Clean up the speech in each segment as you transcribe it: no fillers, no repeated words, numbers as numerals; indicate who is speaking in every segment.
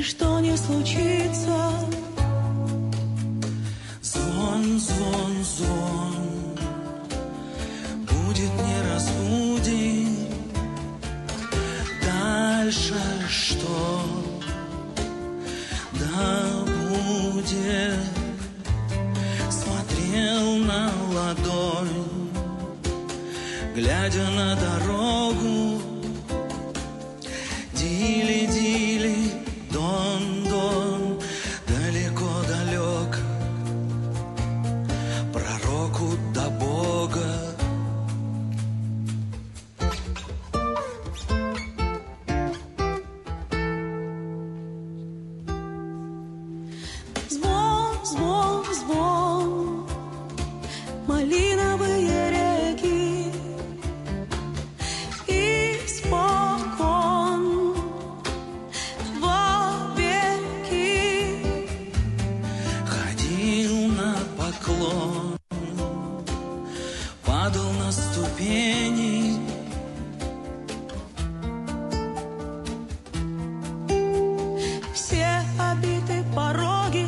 Speaker 1: ничто не случится.
Speaker 2: Звон, звон, звон, будет, не разбудит. Дальше что? Да будет. Смотрел на ладонь, глядя на дорогу. Дили, дили, дон, дон, далеко, далеко, пророку до Бога.
Speaker 1: Звон, звон, звон, малиновые реки, испокон вовеки.
Speaker 2: Ходил на поклон, падал на ступени.
Speaker 1: Все обиты пороги,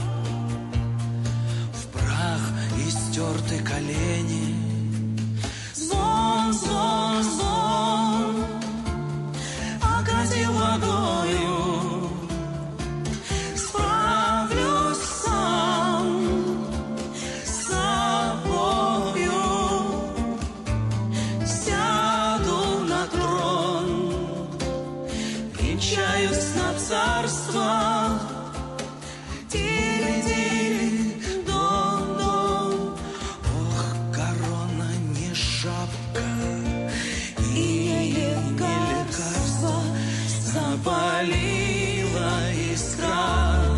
Speaker 2: В прах истерты колени.
Speaker 1: звон, звон, звон, окатил водою. Справлюсь сам с собою, сяду на трон, венчаюсь на царство. Тили-тили, дон-дон,
Speaker 2: Ох, корона не шапка
Speaker 1: и не лекарство.
Speaker 2: запалила искра,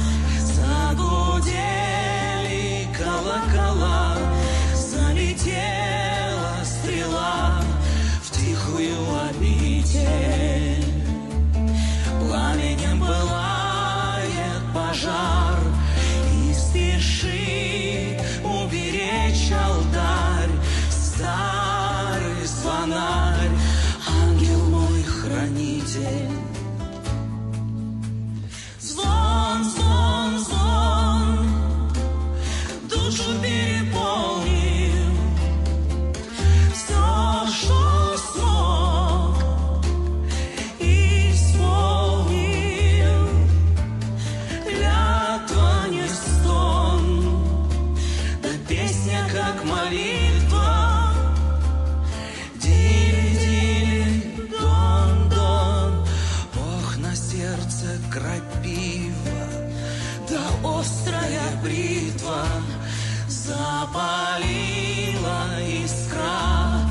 Speaker 2: загудели колокола, залетела стрела в тихую обитель. Пламенем пылает пожар, и спешит уберечь алтарь старый звонарь, ангел мой хранитель.
Speaker 1: Звон, звон, звон, душу переполнил. Все, что смог, исполнил. Клятва не стон, да песня как молитва.
Speaker 2: Дили-дили, дон-дон, ох, на сердце крапива,
Speaker 1: Да острая
Speaker 2: бритва запалила искра,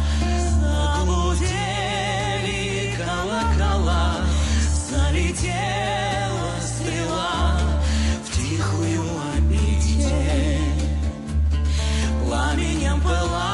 Speaker 2: загудели колокола, залетела стрела в тихую обитель. Пламенем пылает